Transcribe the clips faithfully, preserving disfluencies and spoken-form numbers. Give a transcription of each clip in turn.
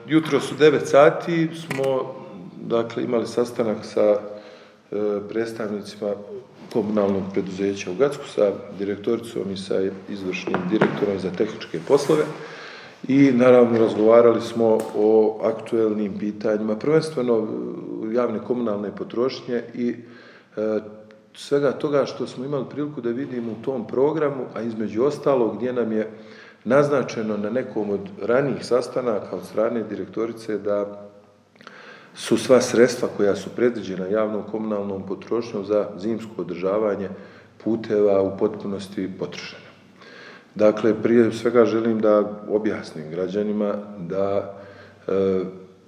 jutros u devet sati smo dakle, imali sastanak sa e, predstavnicima komunalnog preduzeća u Gacku, sa direktoricom i sa izvršnim direktorom za tehničke poslove i naravno razgovarali smo o aktuelnim pitanjima, prvenstveno javne komunalne potrošnje i e, svega toga što smo imali priliku da vidimo u tom programu, a između ostalog gdje nam je naznačeno na nekom od ranijih sastanaka od strane direktorice da su sva sredstva koja su predviđena javnom komunalnom potrošnjom za zimsko održavanje puteva u potpunosti potrošena. Dakle, prije svega želim da objasnim građanima da e,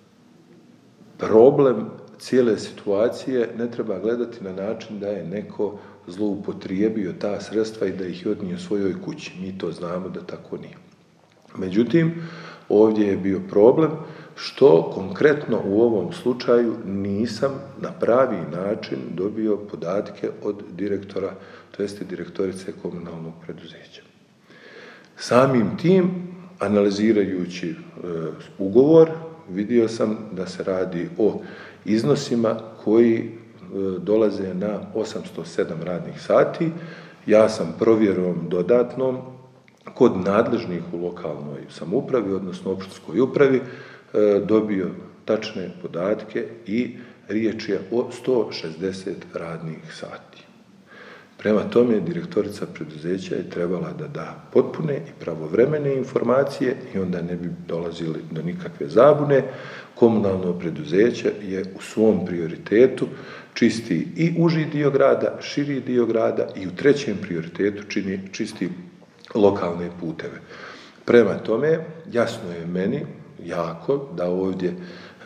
problem cijele situacije ne treba gledati na način da je neko zloupotrijebio ta sredstva i da ih je odnio svojoj kući. Mi to znamo da tako nije. Međutim, ovdje je bio problem što konkretno u ovom slučaju nisam na pravi način dobio podatke od direktora, to jeste direktorice komunalnog preduzeća. Samim tim, analizirajući e, ugovor, vidio sam da se radi o iznosima koji e, dolaze na osamsto sedam radnih sati. Ja sam provjerom dodatnom kod nadležnih u lokalnoj samoupravi, odnosno opštinskoj upravi, e, dobio tačne podatke i riječ je o sto šezdeset radnih sati. Prema tome, direktorica preduzeća je trebala da da potpune i pravovremene informacije i onda ne bi dolazili do nikakve zabune. Komunalno preduzeće je u svom prioritetu čisti i uži dio grada, širi dio grada i u trećem prioritetu čini, čisti lokalne puteve. Prema tome, jasno je meni jako da ovdje e,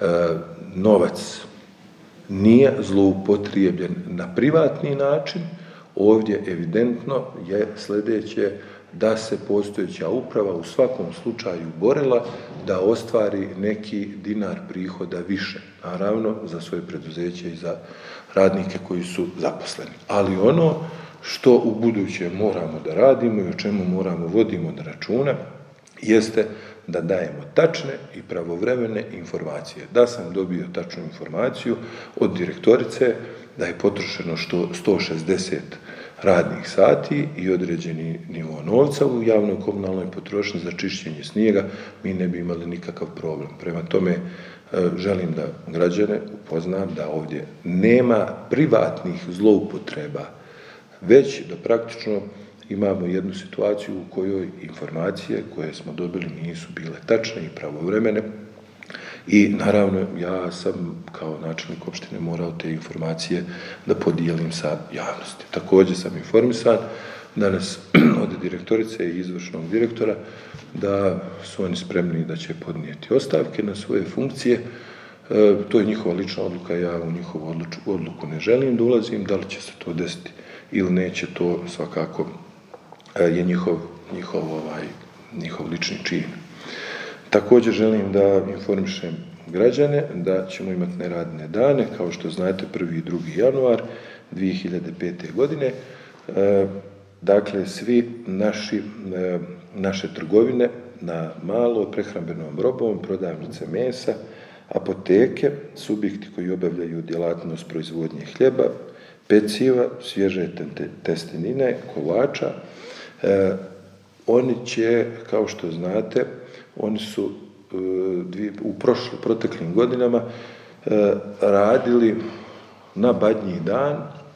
novac nije zloupotrijebljen na privatni način. Ovdje evidentno je sljedeće da se postojeća uprava u svakom slučaju borila da ostvari neki dinar prihoda više, naravno za svoje preduzeće i za radnike koji su zaposleni. Ali ono što u buduće moramo da radimo i o čemu moramo vodimo da računa jeste da dajemo tačne i pravovremene informacije. Da sam dobio tačnu informaciju od direktorice da je potrošeno što sto šezdeset radnih sati i određeni nivo novca u javnoj komunalnoj potrošnji za čišćenje snijega, mi ne bi imali nikakav problem. Prema tome, želim da građane upoznam da ovdje nema privatnih zloupotreba, već da praktično imamo jednu situaciju u kojoj informacije koje smo dobili nisu bile tačne i pravovremene i naravno ja sam kao načelnik opštine morao te informacije da podijelim sa javnosti. Također sam informisan danas od direktorice i izvršnog direktora da su oni spremni da će podnijeti ostavke na svoje funkcije. E, to je njihova lična odluka, ja u njihovu odluku ne želim da ulazim, da li će se to desiti ili neće, to svakako je njihov, njihov, ovaj, njihov lični čin. Također želim da informišem građane da ćemo imati neradne dane, kao što znate prvi i drugi januar dvije hiljade pete. godine. E, dakle, svi naši, e, naše trgovine na malo prehrambenom robom, prodavnice mesa, apoteke, subjekti koji obavljaju djelatnost proizvodnje hljeba, peciva, svježe testenine, kolača, e, oni će, kao što znate, oni su e, dvije, u prošli, proteklim godinama e, radili na Badnji dan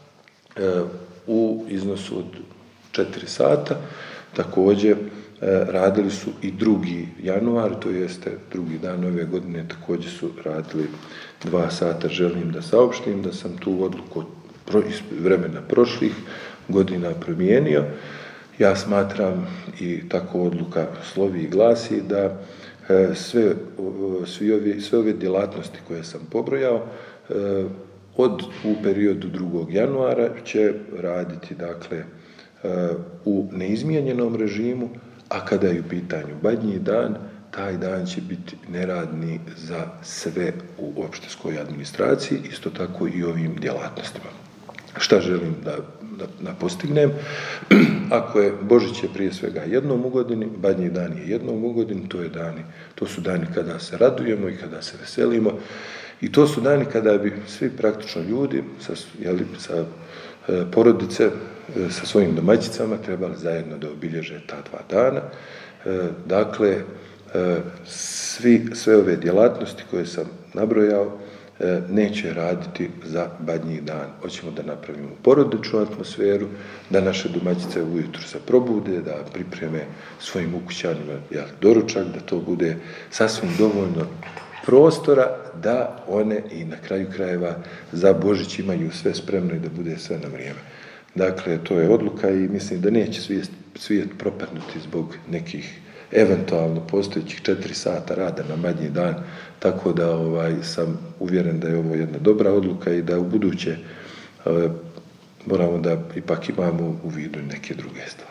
e, u iznosu od četiri sata. Također e, radili su i drugi januar, to jeste drugi dan ove godine, također su radili dva sata. Želim da saopštim da sam tu odluku iz vremena prošlih godina promijenio. Ja smatram i tako odluka slovi i glasi da e, sve, svi ovi, sve ove djelatnosti koje sam pobrojao e, od u periodu drugog januara će raditi dakle e, u neizmijenjenom režimu, a kada je u pitanju Badnji dan, taj dan će biti neradni za sve u opštinskoj administraciji, isto tako i ovim djelatnostima. Šta želim da da, da postignem. Ako je Božić je prije svega jednom u godini, Badnji dan je jednom u godini, to, je dani, to su dani kada se radujemo i kada se veselimo. I to su dani kada bi svi praktično ljudi sa, jeli, sa e, porodice, e, sa svojim domaćicama trebali zajedno da obilježe ta dva dana. E, dakle, e, svi, sve ove djelatnosti koje sam nabrojao e, neće raditi za Badnji dan. Hoćemo da napravimo porodičnu atmosferu, da naše domaćice ujutru se probude, da pripreme svojim ukućanima jel, doručak, da to bude sasvim dovoljno prostora da one i na kraju krajeva za Božić imaju sve spremno i da bude sve na vrijeme. Dakle, to je odluka i mislim da neće svijet, svijet propadnuti zbog nekih eventualno postojećih četiri sata rada na Badnji dan, tako da ovaj, sam uvjeren da je ovo jedna dobra odluka i da u buduće e, moramo da ipak imamo u vidu neke druge stvari.